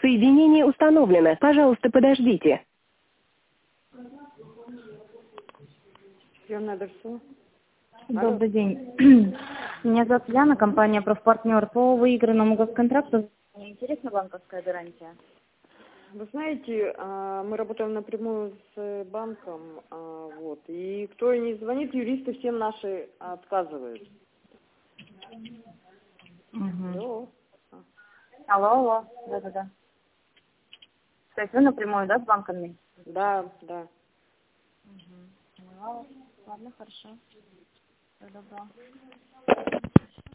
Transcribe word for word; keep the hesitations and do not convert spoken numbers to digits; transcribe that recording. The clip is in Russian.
Соединение установлено. Пожалуйста, подождите. Приемное адресу. Добрый день. Меня зовут Яна, компания «Профпартнер». По выигранному госконтракту мне интересна банковская гарантия. Вы знаете, мы работаем напрямую с банком, вот, и кто и не звонит, юристы всем наши отказывают. Угу. Алло. Алло, алло, да-да-да. То есть вы напрямую, да, с банками? Да, да. Угу. Ладно, хорошо. Всего доброго.